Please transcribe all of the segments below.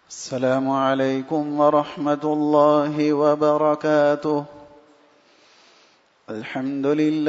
السلام عليكم ورحمة الله وبركاته. الحمد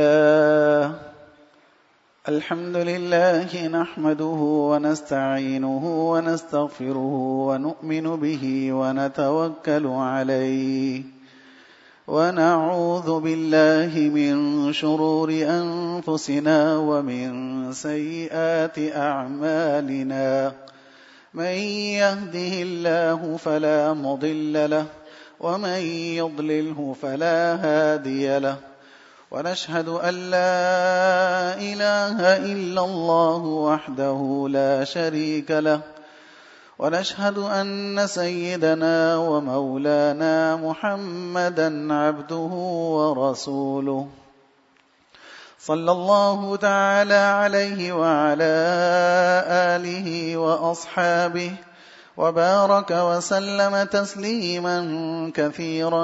لله نحمده ونستعينه ونستغفره ونؤمن به ونتوكل عليه ونعوذ بالله من شرور أنفسنا ومن سيئات أعمالنا. من يهده الله فلا مضل له ومن يضلله فلا هادي له، ونشهد أن لا إله إلا الله وحده لا شريك له، ونشهد أن سيدنا ومولانا محمدا عبده ورسوله، صلى الله تعالى عليه وعلى آله وأصحابه وبارك وسلم تسليما كثيرا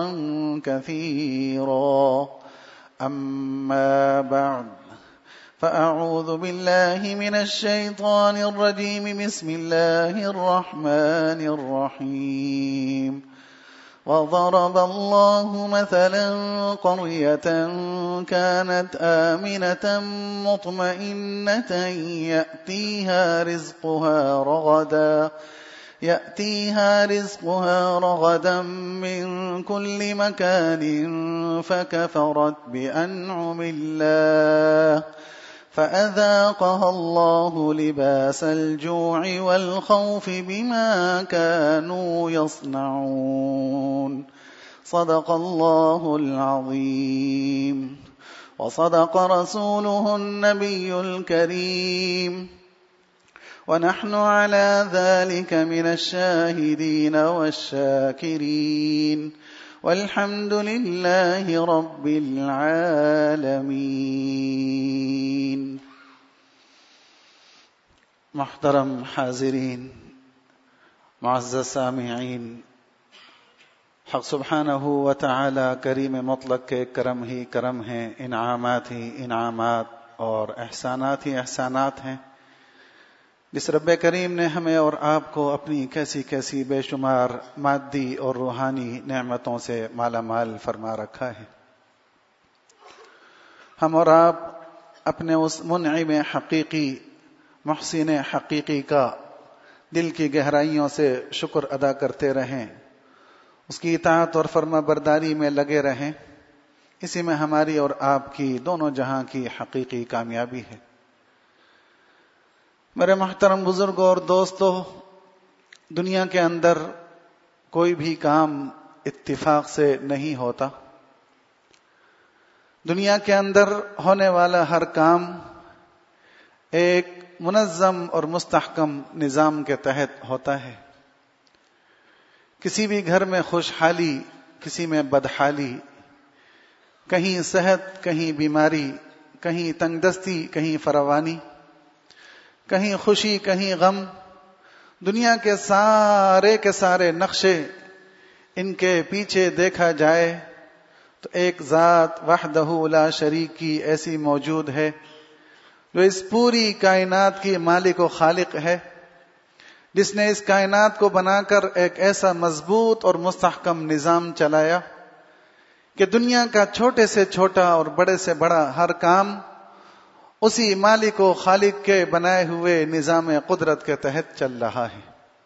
كثيرا. أما بعد، فأعوذ بالله من الشيطان الرجيم. بسم الله الرحمن الرحيم. وضرب الله مثلا قرية كانت آمنة مطمئنة يأتيها رزقها رغدا من كل مكان، فكفرت بأنعم الله فأذاقها الله لباس الجوع والخوف بما كانوا يصنعون. صدق الله العظيم، وصدق رسوله النبي الكريم، ونحن على ذلك من الشاهدين والشاكرين، والحمد لله رب العالمين. محترم حاضرین، معزز سامعین، حق سبحانہ و تعالی کریم مطلق کے کرم ہی کرم ہیں، انعامات ہی انعامات اور احسانات ہی احسانات ہیں، جس رب کریم نے ہمیں اور آپ کو اپنی کیسی کیسی بے شمار مادی اور روحانی نعمتوں سے مالا مال فرما رکھا ہے۔ ہم اور آپ اپنے اس منعم حقیقی، محسن حقیقی کا دل کی گہرائیوں سے شکر ادا کرتے رہیں، اس کی اطاعت اور فرما برداری میں لگے رہیں، اسی میں ہماری اور آپ کی دونوں جہاں کی حقیقی کامیابی ہے۔ میرے محترم بزرگوں اور دوستو، دنیا کے اندر کوئی بھی کام اتفاق سے نہیں ہوتا۔ دنیا کے اندر ہونے والا ہر کام ایک منظم اور مستحکم نظام کے تحت ہوتا ہے۔ کسی بھی گھر میں خوشحالی، کسی میں بدحالی، کہیں صحت، کہیں بیماری، کہیں تنگ دستی، کہیں فراوانی، کہیں خوشی، کہیں غم، دنیا کے سارے نقشے ان کے پیچھے دیکھا جائے تو ایک ذات وحدہ لا شریک کی ایسی موجود ہے جو اس پوری کائنات کی مالک و خالق ہے، جس نے اس کائنات کو بنا کر ایک ایسا مضبوط اور مستحکم نظام چلایا کہ دنیا کا چھوٹے سے چھوٹا اور بڑے سے بڑا ہر کام اسی مالک و خالق کے بنائے ہوئے نظام قدرت کے تحت چل رہا ہے۔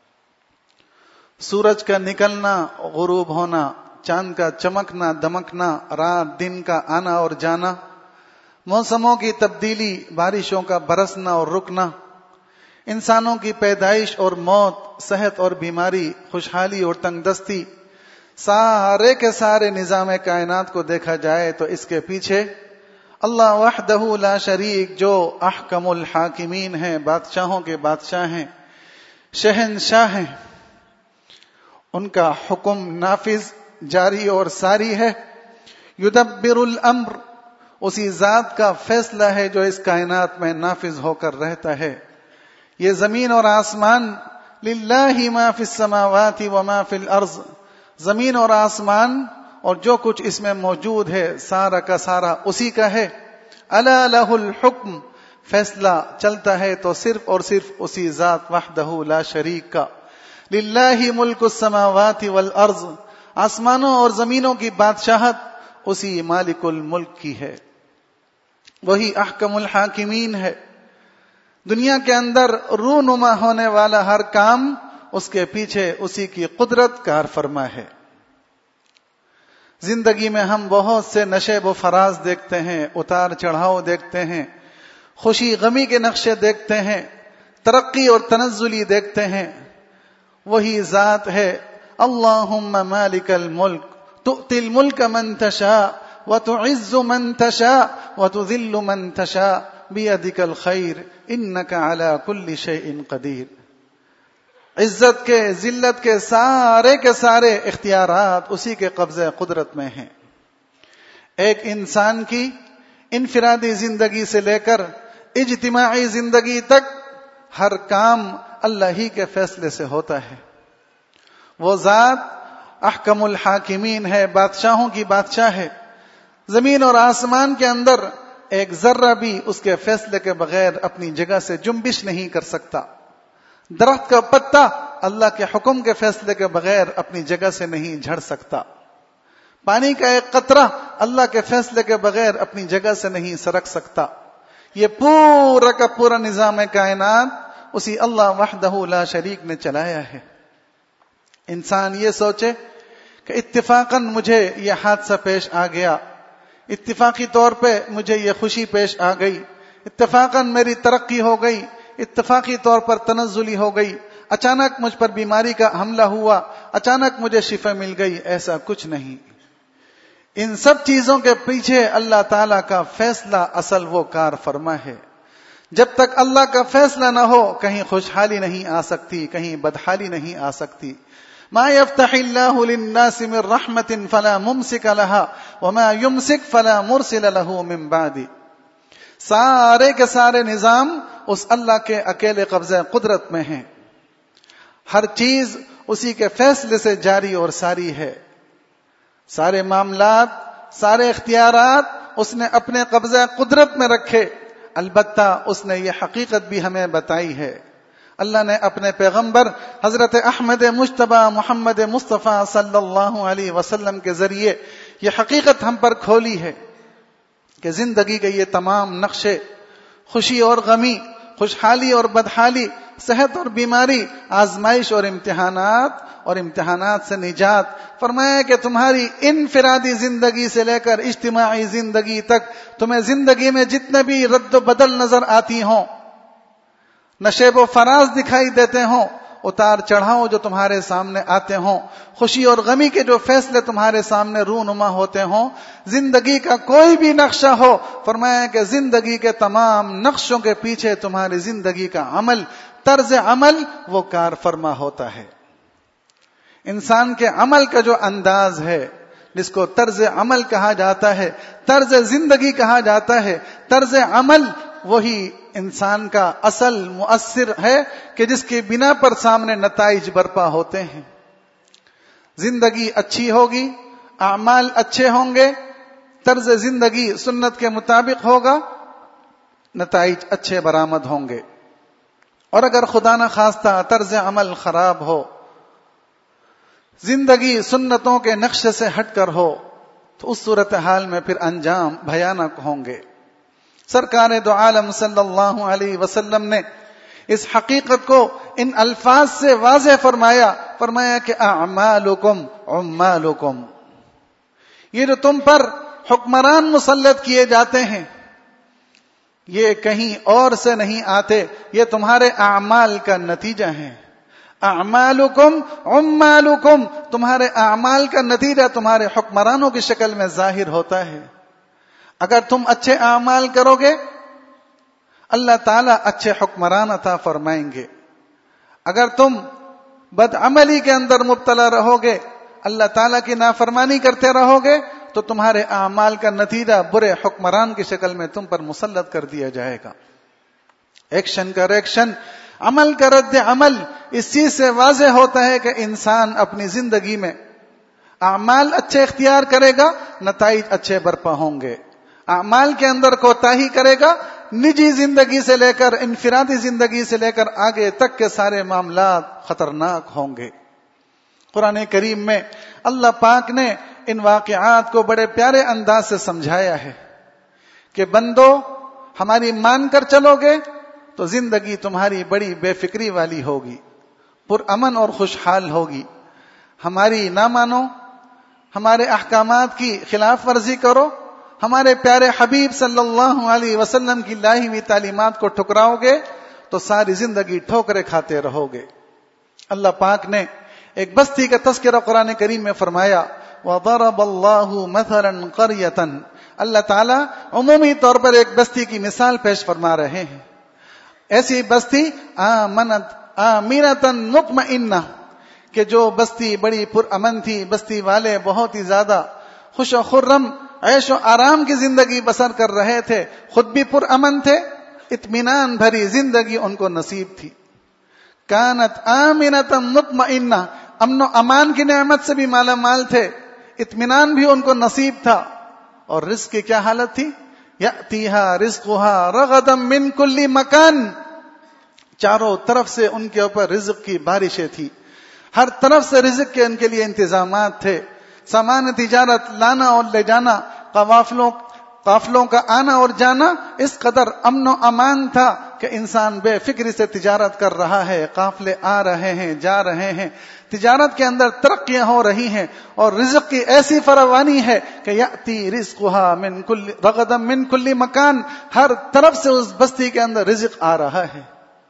سورج کا نکلنا، غروب ہونا، چاند کا چمکنا دمکنا، رات دن کا آنا اور جانا، موسموں کی تبدیلی، بارشوں کا برسنا اور رکنا، انسانوں کی پیدائش اور موت، صحت اور بیماری، خوشحالی اور تنگ دستی، سارے کے سارے نظام کائنات کو دیکھا جائے تو اس کے پیچھے اللہ وحدہ لا شریک، جو احکم الحاکمین ہیں، بادشاہوں کے بادشاہ ہیں، شہنشاہ ہیں، ان کا حکم نافذ، جاری اور ساری ہے۔ یدبر الامر، اسی ذات کا فیصلہ ہے جو اس کائنات میں نافذ ہو کر رہتا ہے۔ یہ زمین اور آسمان، للہ ما فی السماوات وما فی الارض، زمین اور آسمان اور جو کچھ اس میں موجود ہے سارا کا سارا اسی کا ہے۔ الا لہ الحکم، فیصلہ چلتا ہے تو صرف اور صرف اسی ذات وحدہ لا شریک کا۔ للہ ملک السماوات والارض، آسمانوں اور زمینوں کی بادشاہت اسی مالک الملک کی ہے، وہی احکم الحاکمین ہے۔ دنیا کے اندر رونما ہونے والا ہر کام اس کے پیچھے اسی کی قدرت کار فرما ہے۔ زندگی میں ہم بہت سے نشیب و فراز دیکھتے ہیں، اتار چڑھاؤ دیکھتے ہیں، خوشی غمی کے نقشے دیکھتے ہیں، ترقی اور تنزلی دیکھتے ہیں۔ وہی ذات ہے اللہم مالک الملک تؤتی الملک من تشاء وتعز من تشاء وتذل من تشاء بیدک الخیر انک علی کل شیء قدیر۔ عزت کے ذلت کے سارے اختیارات اسی کے قبضے قدرت میں ہیں۔ ایک انسان کی انفرادی زندگی سے لے کر اجتماعی زندگی تک ہر کام اللہ ہی کے فیصلے سے ہوتا ہے۔ وہ ذات احکم الحاکمین ہے، بادشاہوں کی بادشاہ ہے۔ زمین اور آسمان کے اندر ایک ذرہ بھی اس کے فیصلے کے بغیر اپنی جگہ سے جنبش نہیں کر سکتا۔ درخت کا پتا اللہ کے حکم کے فیصلے کے بغیر اپنی جگہ سے نہیں جھڑ سکتا۔ پانی کا ایک قطرہ اللہ کے فیصلے کے بغیر اپنی جگہ سے نہیں سرک سکتا۔ یہ پورا کا پورا نظام کائنات اسی اللہ وحدہ لا شریک نے چلایا ہے۔ انسان یہ سوچے کہ اتفاقاً مجھے یہ حادثہ پیش آ گیا، اتفاقی طور پہ مجھے یہ خوشی پیش آ گئی، اتفاقاً میری ترقی ہو گئی، اتفاقی طور پر تنزلی ہو گئی، اچانک مجھ پر بیماری کا حملہ ہوا، اچانک مجھے شفا مل گئی۔ ایسا کچھ نہیں۔ ان سب چیزوں کے پیچھے اللہ تعالیٰ کا فیصلہ اصل وہ کار فرما ہے۔ جب تک اللہ کا فیصلہ نہ ہو کہیں خوشحالی نہیں آ سکتی، کہیں بدحالی نہیں آ سکتی۔ ما يفتح الله للناس من رحمة فلا ممسك لها وما يمسك فلا مرسل له من بعد۔ سارے کے سارے نظام اس اللہ کے اکیلے قبضہ قدرت میں ہیں۔ ہر چیز اسی کے فیصلے سے جاری اور ساری ہے۔ سارے معاملات، سارے اختیارات اس نے اپنے قبضہ قدرت میں رکھے۔ البتہ اس نے یہ حقیقت بھی ہمیں بتائی ہے۔ اللہ نے اپنے پیغمبر حضرت احمد مجتبی محمد مصطفیٰ صلی اللہ علیہ وسلم کے ذریعے یہ حقیقت ہم پر کھولی ہے کہ زندگی کے یہ تمام نقشے، خوشی اور غمی، خوشحالی اور بدحالی، صحت اور بیماری، آزمائش اور امتحانات سے نجات، فرمایا کہ تمہاری انفرادی زندگی سے لے کر اجتماعی زندگی تک تمہیں زندگی میں جتنے بھی رد و بدل نظر آتی ہوں، نشیب و فراز دکھائی دیتے ہوں، اتار چڑھاؤ جو تمہارے سامنے آتے ہوں، خوشی اور غمی کے جو فیصلے تمہارے سامنے رونما ہوتے ہوں، زندگی کا کوئی بھی نقشہ ہو، فرمایا کہ زندگی کے تمام نقشوں کے پیچھے تمہاری زندگی کا عمل، طرز عمل وہ کار فرما ہوتا ہے۔ انسان کے عمل کا جو انداز ہے، جس کو طرز عمل کہا جاتا ہے، طرز زندگی کہا جاتا ہے، طرز عمل وہی انسان کا اصل مؤثر ہے کہ جس کی بنا پر سامنے نتائج برپا ہوتے ہیں۔ زندگی اچھی ہوگی، اعمال اچھے ہوں گے، طرز زندگی سنت کے مطابق ہوگا، نتائج اچھے برآمد ہوں گے۔ اور اگر خدا نہ خواستہ طرز عمل خراب ہو، زندگی سنتوں کے نقشے سے ہٹ کر ہو، تو اس صورتحال میں پھر انجام بھیانک ہوں گے۔ سرکار دو عالم صلی اللہ علیہ وسلم نے اس حقیقت کو ان الفاظ سے واضح فرمایا کہ اعمالکم عمالکم، یہ جو تم پر حکمران مسلط کیے جاتے ہیں یہ کہیں اور سے نہیں آتے، یہ تمہارے اعمال کا نتیجہ ہے۔ اعمالکم عمالکم، تمہارے اعمال کا نتیجہ تمہارے حکمرانوں کی شکل میں ظاہر ہوتا ہے۔ اگر تم اچھے اعمال کرو گے اللہ تعالیٰ اچھے حکمران عطا فرمائیں گے، اگر تم بدعملی کے اندر مبتلا رہو گے، اللہ تعالیٰ کی نافرمانی کرتے رہو گے، تو تمہارے اعمال کا نتیجہ برے حکمران کی شکل میں تم پر مسلط کر دیا جائے گا۔ ایکشن کا ریکشن، عمل کا رد عمل، اس چیز سے واضح ہوتا ہے کہ انسان اپنی زندگی میں اعمال اچھے اختیار کرے گا، نتائج اچھے برپا ہوں گے۔ اعمال کے اندر کوتاہی کرے گا، نجی زندگی سے لے کر انفرادی زندگی سے لے کر آگے تک کے سارے معاملات خطرناک ہوں گے۔ قرآن کریم میں اللہ پاک نے ان واقعات کو بڑے پیارے انداز سے سمجھایا ہے کہ بندو ہماری مان کر چلو گے تو زندگی تمہاری بڑی بے فکری والی ہوگی، پرامن اور خوشحال ہوگی۔ ہماری نہ مانو، ہمارے احکامات کی خلاف ورزی کرو، ہمارے پیارے حبیب صلی اللہ علیہ وسلم کی لائی ہوئی تعلیمات کو ٹھکراؤ گے تو ساری زندگی ٹھوکریں کھاتے رہو گے۔ اللہ پاک نے ایک بستی کا تذکرہ قرآن کریم میں فرمایا، وَضَرَبَ اللَّهُ مَثَلًا قَرْيَةً، اللہ تعالیٰ عمومی طور پر ایک بستی کی مثال پیش فرما رہے ہیں۔ ایسی بستی آمنةً مطمئنہ، کہ جو بستی بڑی پرامن تھی، بستی والے بہت ہی زیادہ خوش و خرم عیش و آرام کی زندگی بسر کر رہے تھے، خود بھی پرامن تھے، اطمینان بھری زندگی ان کو نصیب تھی۔ کانت آمنۃ مطمئنہ، امن و امان کی نعمت سے بھی مالا مال تھے، اطمینان بھی ان کو نصیب تھا۔ اور رزق کی کیا حالت تھی؟ یأتیہا رزقہا رغدا من کل مکان، چاروں طرف سے ان کے اوپر رزق کی بارشیں تھی، ہر طرف سے رزق کے ان کے لیے انتظامات تھے، سامان تجارت لانا اور لے جانا، قافلوں کا آنا اور جانا اس قدر امن و امان تھا کہ انسان بے فکری سے تجارت کر رہا ہے، قافلے آ رہے ہیں جا رہے ہیں، تجارت کے اندر ترقیاں ہو رہی ہیں، اور رزق کی ایسی فراوانی ہے کہ یأتی رزقها من کل رغدا من کل مکان، ہر طرف سے اس بستی کے اندر رزق آ رہا ہے۔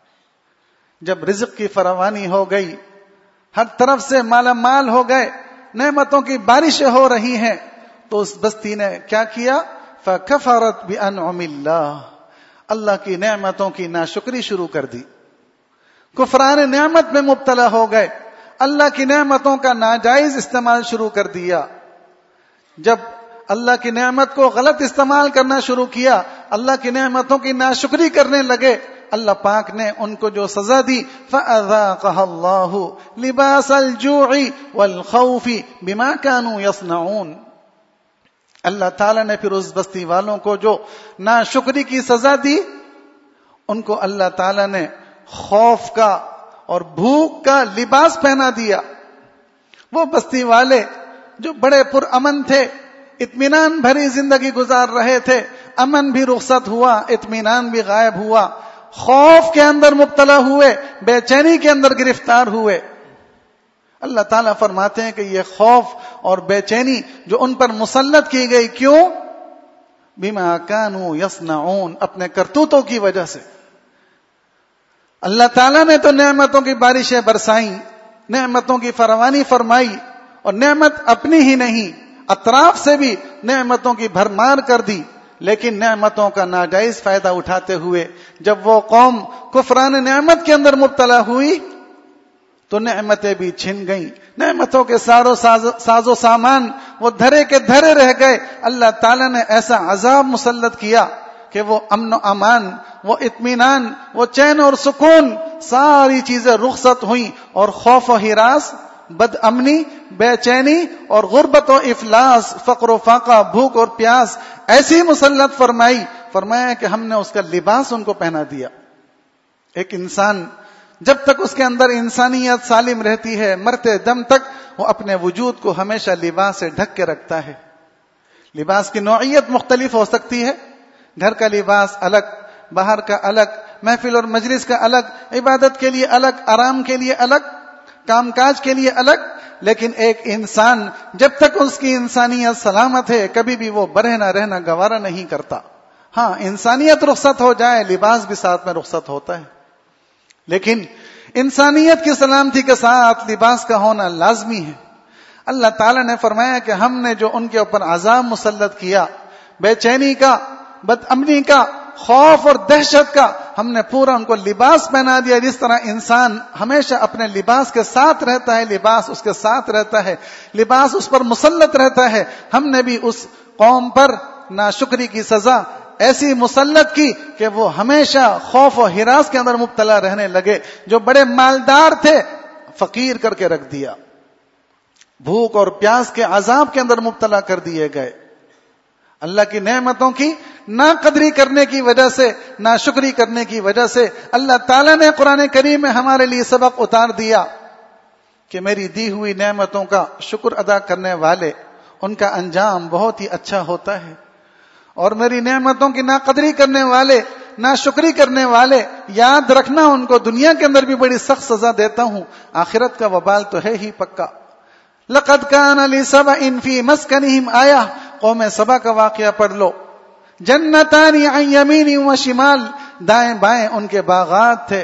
جب رزق کی فراوانی ہو گئی، ہر طرف سے مالا مال ہو گئے، نعمتوں کی بارشیں ہو رہی ہیں، تو اس بستی نے کیا کیا؟ فَكَفَرَتْ بِأَنْعُمِ اللَّهِ، اللہ کی نعمتوں کی ناشکری شروع کر دی، کفران نعمت میں مبتلا ہو گئے، اللہ کی نعمتوں کا ناجائز استعمال شروع کر دیا۔ جب اللہ کی نعمت کو غلط استعمال کرنا شروع کیا، اللہ کی نعمتوں کی ناشکری کرنے لگے، اللہ پاک نے ان کو جو سزا دی، فَأَذَاقَهَا اللَّهُ لِبَاسَ الْجُوعِ وَالْخَوْفِ بِمَا كَانُوا يَصْنَعُونَ، اللہ تعالیٰ نے پھر اس بستی والوں کو جو ناشکری کی سزا دی، ان کو اللہ تعالیٰ نے خوف کا اور بھوک کا لباس پہنا دیا۔ وہ بستی والے جو بڑے پرامن تھے، اطمینان بھری زندگی گزار رہے تھے، امن بھی رخصت ہوا، اطمینان بھی غائب ہوا، خوف کے اندر مبتلا ہوئے، بے چینی کے اندر گرفتار ہوئے۔ اللہ تعالیٰ فرماتے ہیں کہ یہ خوف اور بے چینی جو ان پر مسلط کی گئی، کیوں؟ بما کانوا یصنعون، اپنے کرتوتوں کی وجہ سے۔ اللہ تعالیٰ نے تو نعمتوں کی بارشیں برسائیں، نعمتوں کی فراوانی فرمائی، اور نعمت اپنی ہی نہیں، اطراف سے بھی نعمتوں کی بھرمار کر دی، لیکن نعمتوں کا ناجائز فائدہ اٹھاتے ہوئے جب وہ قوم کفران نعمت کے اندر مبتلا ہوئی تو نعمتیں بھی چھن گئیں، نعمتوں کے ساز و سامان وہ دھرے کے دھرے رہ گئے۔ اللہ تعالیٰ نے ایسا عذاب مسلط کیا کہ وہ امن و امان، وہ اطمینان، وہ چین اور سکون، ساری چیزیں رخصت ہوئیں، اور خوف و ہراس، بد امنی، بے چینی اور غربت و افلاس، فقر و فاقہ، بھوک اور پیاس ایسی مسلط فرمایا کہ ہم نے اس کا لباس ان کو پہنا دیا۔ ایک انسان جب تک اس کے اندر انسانیت سالم رہتی ہے، مرتے دم تک وہ اپنے وجود کو ہمیشہ لباس سے ڈھک کے رکھتا ہے۔ لباس کی نوعیت مختلف ہو سکتی ہے، گھر کا لباس الگ، باہر کا الگ، محفل اور مجلس کا الگ، عبادت کے لیے الگ، آرام کے لیے الگ، کام کاج کے لیے الگ، لیکن ایک انسان جب تک اس کی انسانیت سلامت ہے کبھی بھی وہ برہنہ رہنا گوارا نہیں کرتا۔ ہاں، انسانیت رخصت ہو جائے، لباس بھی ساتھ میں رخصت ہوتا ہے، لیکن انسانیت کی سلامتی کے ساتھ لباس کا ہونا لازمی ہے۔ اللہ تعالیٰ نے فرمایا کہ ہم نے جو ان کے اوپر عذاب مسلط کیا، بے چینی کا، بد امنی کا، خوف اور دہشت کا، ہم نے پورا ان کو لباس پہنا دیا۔ جس طرح انسان ہمیشہ اپنے لباس کے ساتھ رہتا ہے، لباس اس کے ساتھ رہتا ہے، لباس اس پر مسلط رہتا ہے، ہم نے بھی اس قوم پر ناشکری کی سزا ایسی مسلط کی کہ وہ ہمیشہ خوف و ہراس کے اندر مبتلا رہنے لگے۔ جو بڑے مالدار تھے فقیر کر کے رکھ دیا، بھوک اور پیاس کے عذاب کے اندر مبتلا کر دیے گئے۔ اللہ کی نعمتوں کی ناقدری کرنے کی وجہ سے، ناشکری کرنے کی وجہ سے اللہ تعالیٰ نے قرآن کریم میں ہمارے لیے سبق اتار دیا کہ میری دی ہوئی نعمتوں کا شکر ادا کرنے والے، ان کا انجام بہت ہی اچھا ہوتا ہے، اور میری نعمتوں کی ناقدری کرنے والے، ناشکری کرنے والے، یاد رکھنا ان کو دنیا کے اندر بھی بڑی سخت سزا دیتا ہوں، آخرت کا وبال تو ہے ہی پکا۔ لقد كان لسبأ في مسكنهم آية، قوم سبا کا واقعہ پڑھ لو۔ جنتان عن يمين وشمال، دائیں بائیں ان کے باغات تھے۔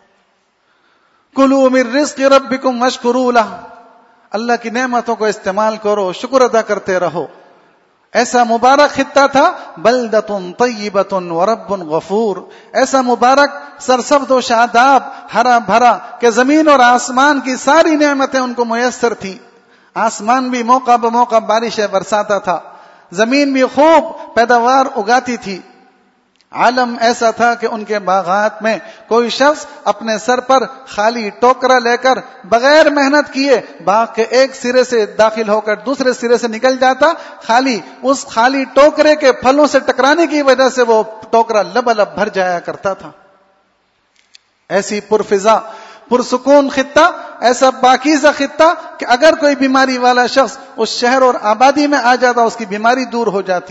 کلوا من رزق ربکم واشکروا لہ، اللہ کی نعمتوں کو استعمال کرو، شکر ادا کرتے رہو۔ ایسا مبارک خطہ تھا، بلدۃ طیبۃ ورب غفور، ایسا مبارک سرسبز و شاداب، ہرا بھرا کہ زمین اور آسمان کی ساری نعمتیں ان کو میسر تھیں۔ آسمان بھی موقع بموقع بارشیں برساتا تھا، زمین بھی خوب پیداوار اگاتی تھی۔ عالم ایسا تھا کہ ان کے باغات میں کوئی شخص اپنے سر پر خالی ٹوکرا لے کر بغیر محنت کیے باغ کے ایک سرے سے داخل ہو کر دوسرے سرے سے نکل جاتا، خالی اس خالی ٹوکرے کے پھلوں سے ٹکرانے کی وجہ سے وہ ٹوکرا لبالب بھر جایا کرتا تھا۔ ایسی پرفضا پرسکون خطہ، ایسا پاکیزہ خطہ کہ اگر کوئی بیماری والا شخص اس شہر اور آبادی میں آ جاتا اس کی بیماری دور ہو جاتی۔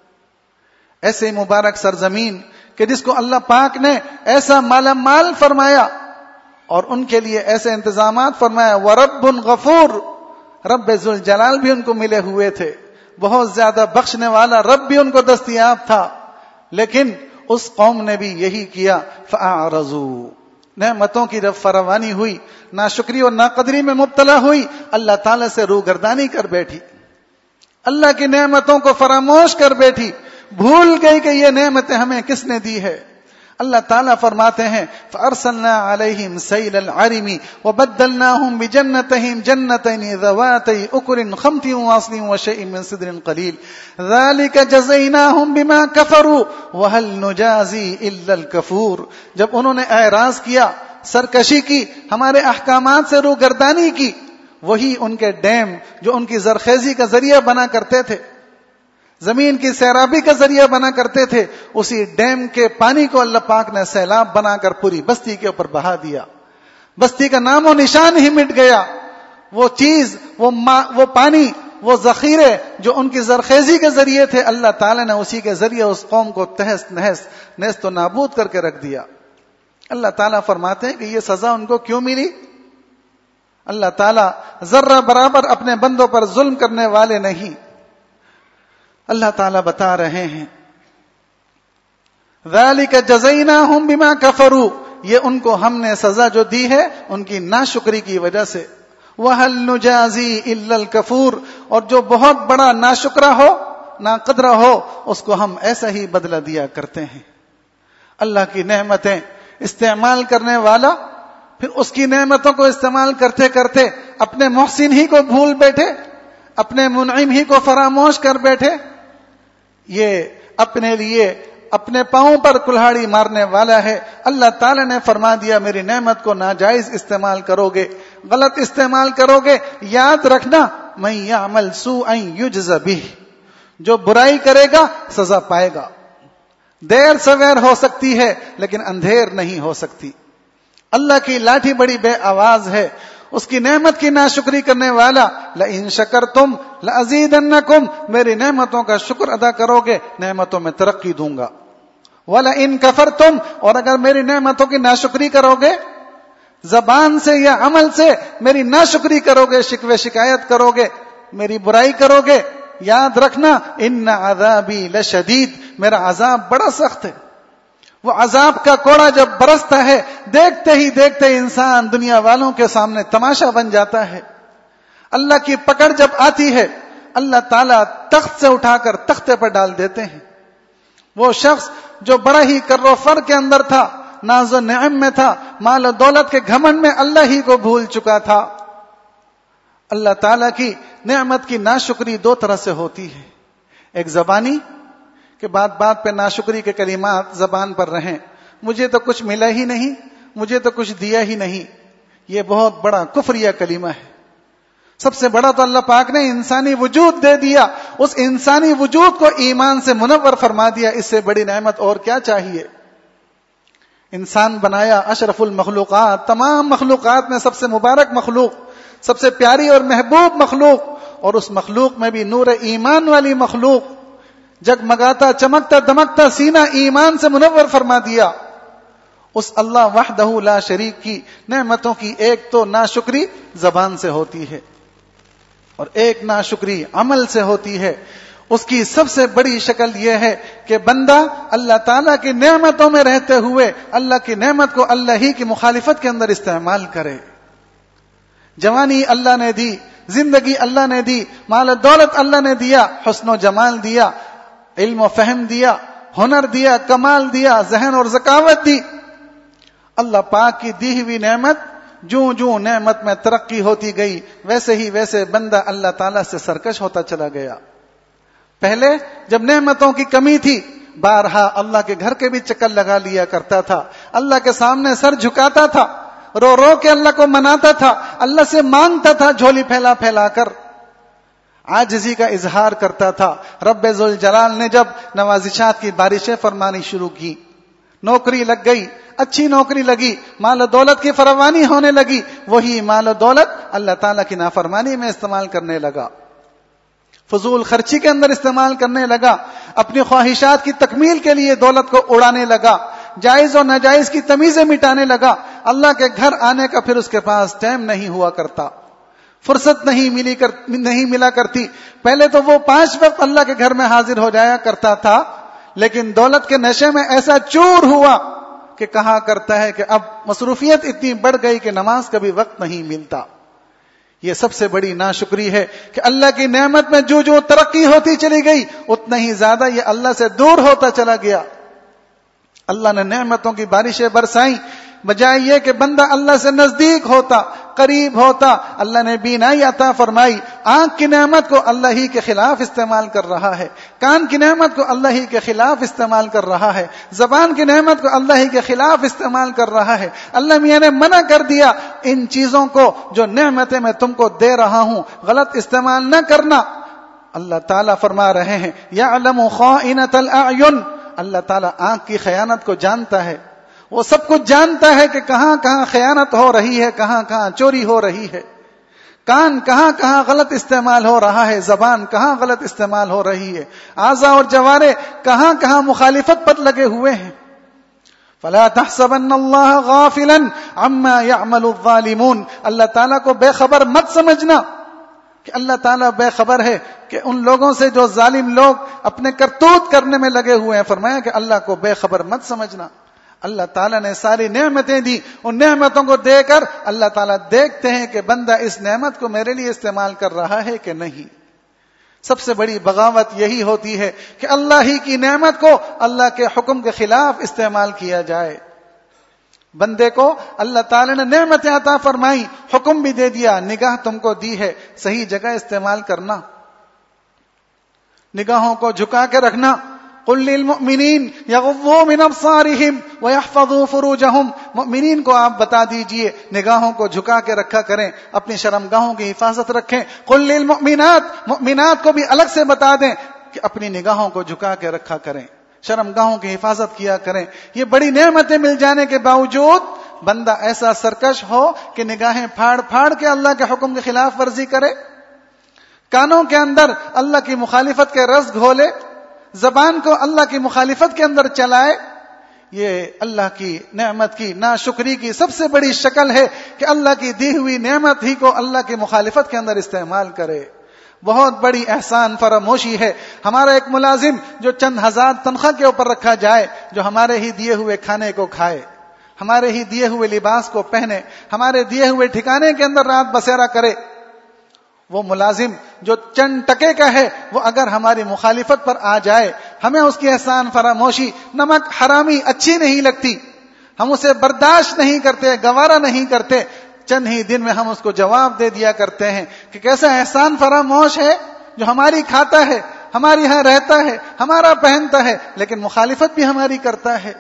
ایسے مبارک سرزمین کہ جس کو اللہ پاک نے ایسا مالا مال فرمایا اور ان کے لیے ایسے انتظامات فرمایا۔ ورب غفور، رب ذوالجلال بھی ان کو ملے ہوئے تھے، بہت زیادہ بخشنے والا رب بھی ان کو دستیاب تھا، لیکن اس قوم نے بھی یہی کیا۔ فاعرضوا، نعمتوں کی جب فراوانی ہوئی، ناشکری اور ناقدری میں مبتلا ہوئی، اللہ تعالیٰ سے روگردانی کر بیٹھی، اللہ کی نعمتوں کو فراموش کر بیٹھی، بھول گئی کہ یہ نعمتیں ہمیں کس نے دی ہے۔ اللہ تعالیٰ فرماتے ہیں فَأَرْسَلْنَا عَلَيْهِمْ سَيْلَ الْعَرِمِ وَبَدَّلْنَاهُمْ بِجَنَّتَيْهِمْ جَنَّتَيْنِ ذَوَاتَيْ أُكُلٍ خَمْطٍ وَأَصْلٍ وَشَيْءٍ مِّن سِدْرٍ قَلِيلٍ ذَلِكَ جَزَيْنَاهُمْ بِمَا كَفَرُوا وَهَلْ نُجَازِي إِلَّا الْكَفُورَ۔ جب انہوں نے اعراض کیا، سرکشی کی، ہمارے احکامات سے روگردانی کی، وہی ان کے ڈیم جو ان کی زرخیزی کا ذریعہ بنا کرتے تھے، زمین کی سیرابی کا ذریعہ بنا کرتے تھے، اسی ڈیم کے پانی کو اللہ پاک نے سیلاب بنا کر پوری بستی کے اوپر بہا دیا۔ بستی کا نام و نشان ہی مٹ گیا۔ وہ چیز، وہ پانی، وہ ذخیرے جو ان کی زرخیزی کے ذریعے تھے، اللہ تعالی نے اسی کے ذریعے اس قوم کو تہس نہس نیست و نابود کر کے رکھ دیا۔ اللہ تعالیٰ فرماتے ہیں کہ یہ سزا ان کو کیوں ملی؟ اللہ تعالیٰ ذرہ برابر اپنے بندوں پر ظلم کرنے والے نہیں۔ اللہ تعالیٰ بتا رہے ہیں ذَلِكَ جَزَيْنَاهُمْ بِمَا كَفَرُوا، یہ ان کو ہم نے سزا جو دی ہے ان کی ناشکری کی وجہ سے۔ وَهَلْ نُجَازِي إِلَّا الْكَفُورَ، اور جو بہت بڑا ناشکرا ہو، ناقدرہ ہو، اس کو ہم ایسا ہی بدلہ دیا کرتے ہیں۔ اللہ کی نعمتیں استعمال کرنے والا پھر اس کی نعمتوں کو استعمال کرتے کرتے اپنے محسن ہی کو بھول بیٹھے، اپنے منعم ہی کو فراموش کر بیٹھے، یہ اپنے لیے اپنے پاؤں پر کلہاڑی مارنے والا ہے۔ اللہ تعالی نے فرما دیا میری نعمت کو ناجائز استعمال کرو گے، غلط استعمال کرو گے، یاد رکھنا من یعمل سوءا یجز بہ، جو برائی کرے گا سزا پائے گا۔ دیر سویر ہو سکتی ہے لیکن اندھیر نہیں ہو سکتی۔ اللہ کی لاٹھی بڑی بے آواز ہے، اس کی نعمت کی ناشکری کرنے والا لئن شکرتم لازیدنکم، میری نعمتوں کا شکر ادا کرو گے نعمتوں میں ترقی دوں گا۔ ولئن کفرتم، اور اگر میری نعمتوں کی ناشکری کرو گے، زبان سے یا عمل سے میری ناشکری کرو گے، شکوے شکایت کرو گے، میری برائی کرو گے، یاد رکھنا ان عذابی لشدید، میرا عذاب بڑا سخت ہے۔ وہ عذاب کا کوڑا جب برستا ہے، دیکھتے ہی دیکھتے انسان دنیا والوں کے سامنے تماشا بن جاتا ہے۔ اللہ کی پکڑ جب آتی ہے، اللہ تعالیٰ تخت سے اٹھا کر تختے پر ڈال دیتے ہیں۔ وہ شخص جو بڑا ہی کر و فر کے اندر تھا، ناز و نعم میں تھا، مال و دولت کے گھمنڈ میں اللہ ہی کو بھول چکا تھا۔ اللہ تعالیٰ کی نعمت کی ناشکری دو طرح سے ہوتی ہے، ایک زبانی کہ بات بات پہ ناشکری کے کلمات زبان پر رہیں، مجھے تو کچھ ملا ہی نہیں، مجھے تو کچھ دیا ہی نہیں، یہ بہت بڑا کفریہ کلمہ ہے۔ سب سے بڑا تو اللہ پاک نے انسانی وجود دے دیا، اس انسانی وجود کو ایمان سے منور فرما دیا، اس سے بڑی نعمت اور کیا چاہیے؟ انسان بنایا اشرف المخلوقات، تمام مخلوقات میں سب سے مبارک مخلوق، سب سے پیاری اور محبوب مخلوق، اور اس مخلوق میں بھی نور ایمان والی مخلوق، جگمگاتا چمکتا دمکتا سینہ ایمان سے منور فرما دیا۔ اس اللہ وحدہ لا شریک کی نعمتوں کی ایک تو ناشکری زبان سے ہوتی ہے اور ایک ناشکری عمل سے ہوتی ہے۔ اس کی سب سے بڑی شکل یہ ہے کہ بندہ اللہ تعالیٰ کی نعمتوں میں رہتے ہوئے اللہ کی نعمت کو اللہ ہی کی مخالفت کے اندر استعمال کرے۔ جوانی اللہ نے دی، زندگی اللہ نے دی، مال دولت اللہ نے دیا، حسن و جمال دیا، علم و فہم دیا، ہنر دیا، کمال دیا، ذہن اور ذکاوت دی۔ اللہ پاک کی دی ہوئی نعمت جوں جوں نعمت میں ترقی ہوتی گئی، ویسے ہی ویسے بندہ اللہ تعالیٰ سے سرکش ہوتا چلا گیا۔ پہلے جب نعمتوں کی کمی تھی، بارہا اللہ کے گھر کے بھی چکر لگا لیا کرتا تھا، اللہ کے سامنے سر جھکاتا تھا، رو رو کے اللہ کو مناتا تھا، اللہ سے مانگتا تھا جھولی پھیلا پھیلا کر، عاجزی کا اظہار کرتا تھا۔ رب ذوالجلال نے جب نوازشات کی بارشیں فرمانی شروع کی، نوکری لگ گئی، اچھی نوکری لگی، مال و دولت کی فراوانی ہونے لگی، وہی مال و دولت اللہ تعالیٰ کی نافرمانی میں استعمال کرنے لگا، فضول خرچی کے اندر استعمال کرنے لگا، اپنی خواہشات کی تکمیل کے لیے دولت کو اڑانے لگا، جائز اور ناجائز کی تمیزیں مٹانے لگا۔ اللہ کے گھر آنے کا پھر اس کے پاس ٹائم نہیں ہوا کرتا، فرصت نہیں ملا کرتی۔ پہلے تو وہ 5 وقت اللہ کے گھر میں حاضر ہو جایا کرتا تھا، لیکن دولت کے نشے میں ایسا چور ہوا کہ کہا کرتا ہے کہ اب مصروفیت اتنی بڑھ گئی کہ نماز کا بھی وقت نہیں ملتا۔ یہ سب سے بڑی ناشکری ہے کہ اللہ کی نعمت میں جو جو ترقی ہوتی چلی گئی، اتنا ہی زیادہ یہ اللہ سے دور ہوتا چلا گیا۔ اللہ نے نعمتوں کی بارشیں برسائیں، بجائے یہ کہ بندہ اللہ سے نزدیک ہوتا، قریب ہوتا، اللہ نے بینائی عطا فرمائی۔ آنکھ کی نعمت کو اللہ ہی کے خلاف استعمال کر رہا ہے، کان کی نعمت کو اللہ ہی کے خلاف استعمال کر رہا ہے، زبان کی نعمت کو اللہ ہی کے خلاف استعمال کر رہا ہے۔ اللہ میاں نے منع کر دیا ان چیزوں کو جو نعمتیں میں تم کو دے رہا ہوں غلط استعمال نہ کرنا۔ اللہ تعالیٰ فرما رہے ہیں یعلم خائنۃ الاعین، اللہ تعالیٰ آنکھ کی خیانت کو جانتا ہے، وہ سب کچھ جانتا ہے کہ کہاں کہاں خیانت ہو رہی ہے، کہاں کہاں چوری ہو رہی ہے، کان کہاں کہاں غلط استعمال ہو رہا ہے، زبان کہاں غلط استعمال ہو رہی ہے، اعضاء اور جوارے کہاں کہاں مخالفت پر لگے ہوئے ہیں۔ فلا تحسبن اللہ غافلا عما يعمل الظالمون، اللہ تعالیٰ کو بے خبر مت سمجھنا کہ اللہ تعالیٰ بے خبر ہے کہ ان لوگوں سے جو ظالم لوگ اپنے کرتوت کرنے میں لگے ہوئے ہیں۔ فرمایا کہ اللہ کو بے خبر مت سمجھنا۔ اللہ تعالیٰ نے ساری نعمتیں دی، ان نعمتوں کو دے کر اللہ تعالیٰ دیکھتے ہیں کہ بندہ اس نعمت کو میرے لیے استعمال کر رہا ہے کہ نہیں۔ سب سے بڑی بغاوت یہی ہوتی ہے کہ اللہ ہی کی نعمت کو اللہ کے حکم کے خلاف استعمال کیا جائے۔ بندے کو اللہ تعالیٰ نے نعمتیں عطا فرمائی، حکم بھی دے دیا، نگاہ تم کو دی ہے، صحیح جگہ استعمال کرنا، نگاہوں کو جھکا کے رکھنا۔ قل للمؤمنین یغضوا من ابصارہم ویحفظوا فروجہم، مؤمنین کو آپ بتا دیجئے نگاہوں کو جھکا کے رکھا کریں، اپنی شرمگاہوں کی حفاظت رکھیں۔ قل للمؤمنات، مؤمنات کو بھی الگ سے بتا دیں کہ اپنی نگاہوں کو جھکا کے رکھا کریں، شرمگاہوں کی حفاظت کیا کریں۔ یہ بڑی نعمتیں مل جانے کے باوجود بندہ ایسا سرکش ہو کہ نگاہیں پھاڑ پھاڑ کے اللہ کے حکم کی خلاف ورزی کرے، کانوں کے اندر اللہ کی مخالفت کے رس گھولے، زبان کو اللہ کی مخالفت کے اندر چلائے۔ یہ اللہ کی نعمت کی ناشکری کی سب سے بڑی شکل ہے کہ اللہ کی دی ہوئی نعمت ہی کو اللہ کی مخالفت کے اندر استعمال کرے۔ بہت بڑی احسان فراموشی ہے ہمارا ایک ملازم جو چند ہزار تنخواہ کے اوپر رکھا جائے، جو ہمارے ہی دیے ہوئے کھانے کو کھائے، ہمارے ہی دیے ہوئے لباس کو پہنے، ہمارے دیے ہوئے ٹھکانے کے اندر رات بسیرا کرے۔ وہ ملازم جو چند ٹکے کا ہے، وہ اگر ہماری مخالفت پر آ جائے، ہمیں اس کی احسان فراموشی، نمک حرامی اچھی نہیں لگتی، ہم اسے برداشت نہیں کرتے، گوارا نہیں کرتے، چند ہی دن میں ہم اس کو جواب دے دیا کرتے ہیں کہ کیسا احسان فراموش ہے جو ہماری کھاتا ہے، ہمارے یہاں رہتا ہے، ہمارا پہنتا ہے، لیکن مخالفت بھی ہماری کرتا ہے۔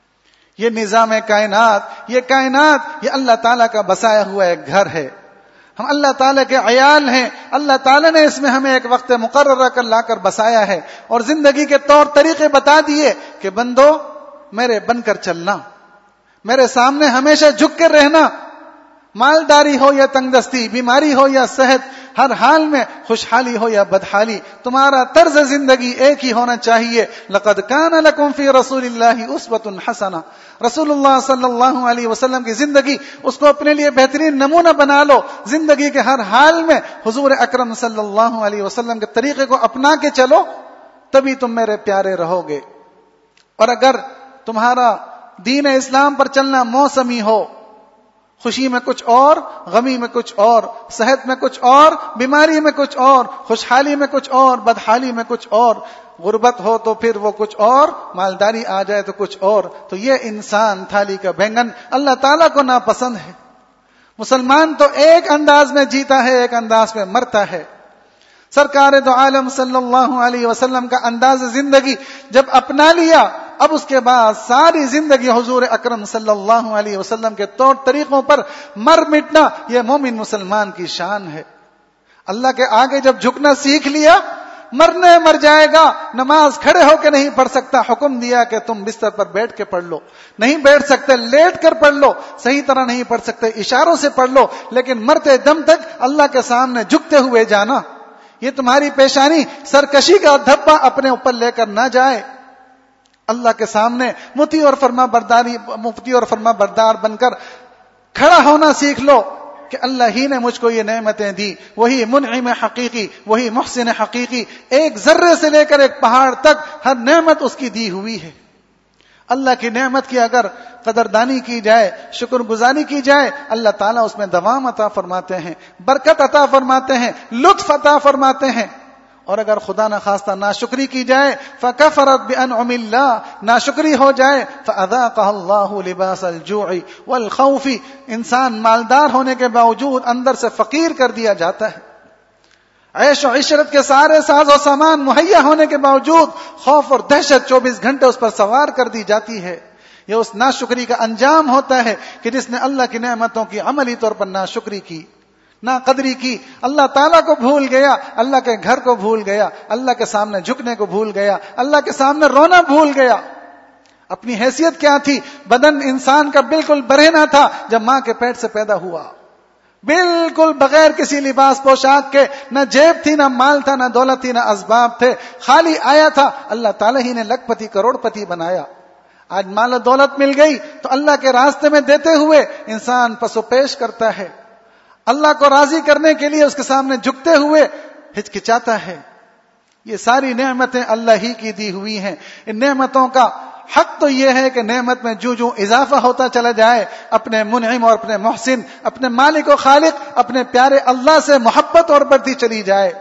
یہ نظام کائنات، یہ کائنات، یہ اللہ تعالیٰ کا بسایا ہوا ایک گھر ہے۔ ہم اللہ تعالیٰ کے عیال ہیں. اللہ تعالیٰ نے اس میں ہمیں ایک وقت مقررہ کر لا کر بسایا ہے اور زندگی کے طور طریقے بتا دیے کہ بندو میرے بن کر چلنا، میرے سامنے ہمیشہ جھک کر رہنا، مالداری ہو یا تنگ دستی، بیماری ہو یا صحت، ہر حال میں خوشحالی ہو یا بدحالی، تمہارا طرز زندگی ایک ہی ہونا چاہیے. لقد کان لکم فی رسول اللہ اسوۃ حسنہ. رسول اللہ صلی اللہ علیہ وسلم کی زندگی، اس کو اپنے لیے بہترین نمونہ بنا لو. زندگی کے ہر حال میں حضور اکرم صلی اللہ علیہ وسلم کے طریقے کو اپنا کے چلو، تبھی تم میرے پیارے رہو گے. اور اگر تمہارا دین اسلام پر چلنا موسمی ہو، خوشی میں کچھ اور، غمی میں کچھ اور، صحت میں کچھ اور، بیماری میں کچھ اور، خوشحالی میں کچھ اور، بدحالی میں کچھ اور، غربت ہو تو پھر وہ کچھ اور، مالداری آ جائے تو کچھ اور، تو یہ انسان تھالی کا بینگن اللہ تعالیٰ کو ناپسند ہے. مسلمان تو ایک انداز میں جیتا ہے، ایک انداز میں مرتا ہے. سرکار دو عالم صلی اللہ علیہ وسلم کا انداز زندگی جب اپنا لیا، اب اس کے بعد ساری زندگی حضور اکرم صلی اللہ علیہ وسلم کے طور طریقوں پر مر مٹنا، یہ مومن مسلمان کی شان ہے. اللہ کے آگے جب جھکنا سیکھ لیا، مرنے مر جائے گا. نماز کھڑے ہو کے نہیں پڑھ سکتا، حکم دیا کہ تم بستر پر بیٹھ کے پڑھ لو. نہیں بیٹھ سکتے لیٹ کر پڑھ لو، صحیح طرح نہیں پڑھ سکتے اشاروں سے پڑھ لو، لیکن مرتے دم تک اللہ کے سامنے جھکتے ہوئے جانا. یہ تمہاری پیشانی سرکشی کا دھبا اپنے اوپر لے کر نہ جائے. اللہ کے سامنے مفتی اور فرما بردار بن کر کھڑا ہونا سیکھ لو کہ اللہ ہی نے مجھ کو یہ نعمتیں دی. وہی منعم حقیقی، وہی محسن حقیقی. ایک ذرے سے لے کر ایک پہاڑ تک ہر نعمت اس کی دی ہوئی ہے. اللہ کی نعمت کی اگر قدردانی کی جائے، شکر گزاری کی جائے، اللہ تعالیٰ اس میں دوام عطا فرماتے ہیں، برکت عطا فرماتے ہیں، لطف عطا فرماتے ہیں. اور اگر خدا نخواستہ ناشکری کی جائے، فَكَفَرَتْ بِأَنْعُمِ اللَّهِ، ناشکری ہو جائے، فَأَذَاقَهَا اللَّهُ لِبَاسَ الْجُوعِ وَالْخَوْفِ، انسان مالدار ہونے کے باوجود اندر سے فقیر کر دیا جاتا ہے. عیش و عشرت کے سارے ساز و سامان مہیا ہونے کے باوجود خوف اور دہشت 24 گھنٹے اس پر سوار کر دی جاتی ہے. یہ اس ناشکری کا انجام ہوتا ہے کہ جس نے اللہ کی نعمتوں کی عملی طور پر ناشکری کی، ناقدری کی، اللہ تعالیٰ کو بھول گیا، اللہ کے گھر کو بھول گیا، اللہ کے سامنے جھکنے کو بھول گیا، اللہ کے سامنے رونا بھول گیا. اپنی حیثیت کیا تھی؟ بدن انسان کا بالکل برہنہ تھا جب ماں کے پیٹ سے پیدا ہوا، بالکل بغیر کسی لباس پوشاک کے، نہ جیب تھی، نہ مال تھا، نہ دولت تھی، نہ اسباب تھے، خالی آیا تھا. اللہ تعالیٰ ہی نے لکھ پتی کروڑ پتی بنایا. آج مال و دولت مل گئی تو اللہ کے راستے میں دیتے ہوئے انسان پسو پیش کرتا ہے. اللہ کو راضی کرنے کے لیے اس کے سامنے جھکتے ہوئے ہچکچاتا ہے. یہ ساری نعمتیں اللہ ہی کی دی ہوئی ہیں. ان نعمتوں کا حق تو یہ ہے کہ نعمت میں جو اضافہ ہوتا چلا جائے، اپنے منعم اور اپنے محسن، اپنے مالک و خالق، اپنے پیارے اللہ سے محبت اور بڑھتی چلی جائے.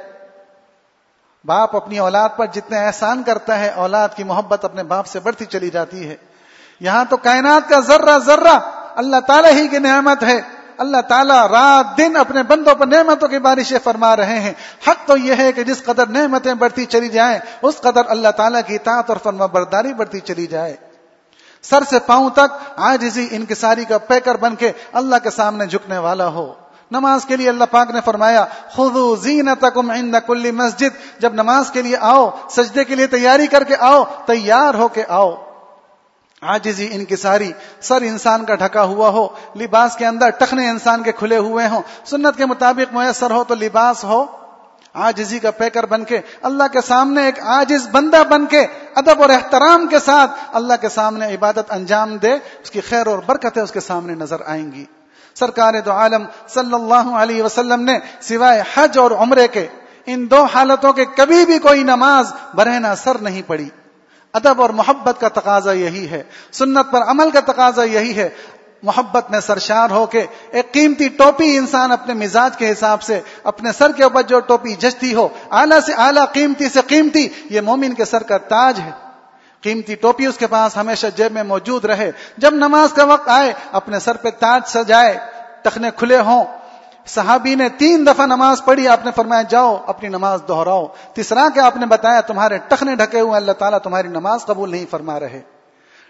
باپ اپنی اولاد پر جتنے احسان کرتا ہے، اولاد کی محبت اپنے باپ سے بڑھتی چلی جاتی ہے. یہاں تو کائنات کا ذرہ ذرہ اللہ تعالیٰ ہی کی نعمت ہے. اللہ تعالیٰ رات دن اپنے بندوں پر نعمتوں کی بارشیں فرما رہے ہیں. حق تو یہ ہے کہ جس قدر نعمتیں بڑھتی چلی جائیں، اس قدر اللہ تعالیٰ کی اطاعت اور فرما برداری بڑھتی چلی جائے. سر سے پاؤں تک عاجزی انکساری کا پیکر بن کے اللہ کے سامنے جھکنے والا ہو. نماز کے لیے اللہ پاک نے فرمایا خذوا زینتکم عند کل مسجد. جب نماز کے لیے آؤ، سجدے کے لیے تیاری کر کے آؤ، تیار ہو کے آؤ. عاجزی انکساری، سر انسان کا ڈھکا ہوا ہو، لباس کے اندر ٹخنے انسان کے کھلے ہوئے ہوں، سنت کے مطابق میسر ہو تو لباس ہو. عاجزی کا پیکر بن کے اللہ کے سامنے ایک عاجز بندہ بن کے ادب اور احترام کے ساتھ اللہ کے سامنے عبادت انجام دے، اس کی خیر اور برکتیں اس کے سامنے نظر آئیں گی. سرکار دو عالم صلی اللہ علیہ وسلم نے سوائے حج اور عمرے کے ان دو حالتوں کے کبھی بھی کوئی نماز برہنہ سر نہیں پڑھی. ادب اور محبت کا تقاضا یہی ہے، سنت پر عمل کا تقاضا یہی ہے. محبت میں سرشار ہو کے ایک قیمتی ٹوپی انسان اپنے مزاج کے حساب سے اپنے سر کے اوپر جو ٹوپی جچتی ہو، اعلیٰ سے اعلیٰ، قیمتی سے قیمتی، یہ مومن کے سر کا تاج ہے. قیمتی ٹوپی اس کے پاس ہمیشہ جیب میں موجود رہے. جب نماز کا وقت آئے اپنے سر پہ تاج سجائے، ٹخنے کھلے ہوں. صحابی نے 3 دفعہ نماز پڑھی، آپ نے فرمایا جاؤ اپنی نماز دہراؤ. تیسرا کہ آپ نے بتایا تمہارے ٹخنے ڈھکے ہوئے، اللہ تعالیٰ تمہاری نماز قبول نہیں فرما رہے.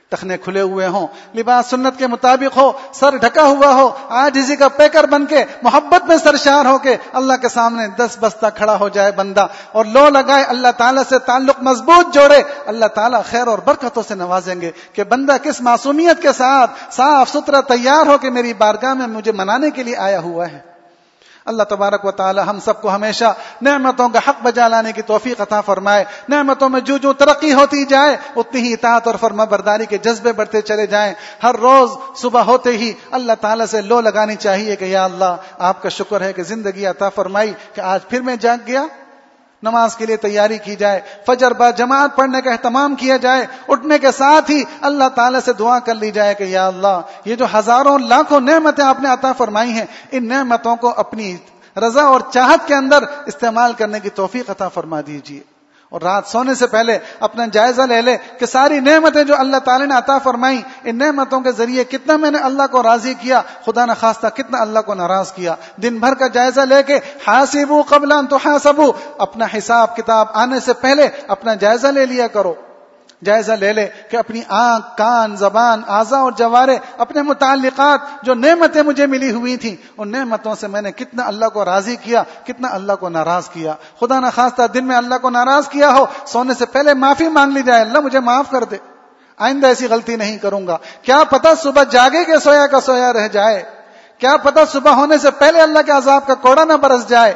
टखने खुले हुए हों, लिबास सुन्नत के मुताबिक हो, सर ढका हुआ हो, आजिज़ी का पैकर बन के मोहब्बत में सरशार हो के अल्लाह के सामने 10 बस्ता खड़ा हो जाए बंदा और लो लगाए, अल्लाह ताला से ताल्लुक मजबूत जोड़े, अल्लाह ताला खैर और बरकतों से नवाजेंगे कि बंदा किस मासूमियत के साथ साफ सुथरा तैयार हो के मेरी बारगाह में मुझे मनाने के लिए आया हुआ है। अल्लाह तबारक व ताला हम सबको हमेशा नेमतों का हक बजा लाने की तौफीक अता फरमाए। नेमतों में जो जो तरक्की होती जाए उतनी ही इताअत और फरमाबरदारी के जज्बे बढ़ते चले जाएं। हर रोज सुबह होते ही अल्लाह ताला से लो लगानी चाहिए कि या अल्लाह आपका शुक्र है कि जिंदगी अता फरमाई कि आज फिर मैं जाग गया। नमाज के लिए तैयारी की जाए, फजर बा जमात पढ़ने का एहतमाम किया जाए, उठने के साथ ही अल्लाह ताला से दुआ कर ली जाए कि या अल्लाह ये जो हजारों लाखों नेमतें आपने अता फरमाई हैं, इन नेमतों को अपनी रजा और चाहत के अंदर इस्तेमाल करने की तौफीक अता फरमा दीजिए। और रात सोने से पहले अपना जायजा ले ले कि सारी नेमतें जो अल्लाह ताला ने अता फरमाई, इन नेमतों के जरिए कितना मैंने अल्लाह को राजी किया, खुदा न खास्ता कितना अल्लाह को नाराज किया। दिन भर का जायजा लेके हासिबू क़ब्ल अन तुहासबू, अपना हिसाब किताब आने से पहले अपना जायजा ले लिया करो। जायजा ले ले कि अपनी आंख, कान, जबान, आज़ा और जवारे, अपने मुताल्लिकात जो नेमतें मुझे मिली हुई थी, उन नेमतों से मैंने कितना अल्लाह को राजी किया, कितना अल्लाह को नाराज किया। खुदा न खास्ता दिन में अल्लाह को नाराज किया हो, सोने से पहले माफी मांग ली जाए, अल्लाह मुझे माफ कर दे, आइंदा ऐसी गलती नहीं करूंगा। क्या पता सुबह जागे के सोया का सोया रह जाए, क्या पता सुबह होने से पहले अल्लाह के अजाब का कोड़ा न बरस जाए।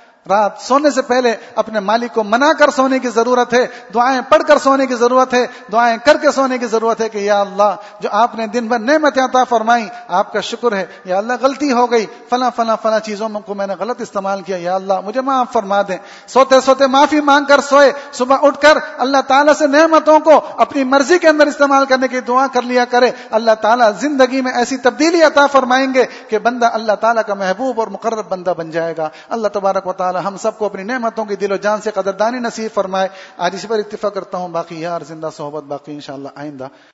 रात सोने से पहले अपने मालिक को मना कर सोने की जरूरत है, दुआएं पढ़कर सोने की जरूरत है, दुआएं करके सोने की जरूरत है कि या अल्लाह जो आपने दिन भर नेमतें अता फरमाई, आपका शुक्र है, या अल्लाह गलती हो गई, फला फला फला चीजों को मैंने गलत इस्तेमाल किया, या अल्लाह मुझे माफ फरमा दें। सोते सोते माफी मांग कर सोए, सुबह उठकर अल्लाह ताला से नेमतों को अपनी मर्जी के अंदर इस्तेमाल करने की दुआ कर लिया करे। अल्लाह ताला जिंदगी में ऐसी तब्दीली अता फरमाएंगे कि बंदा अल्लाह ताला का महबूब और मुकर्रब बंदा बन जाएगा। अल्लाह तबारक व ताला हम सबको अपनी नेमतों की दिलो जान से कदरदानी नसीब फरमाए। आज इसी पर इत्तिफाक करता हूँ, बाकी यार जिंदा सोहबत बाकी इंशाअल्लाह आइंदा।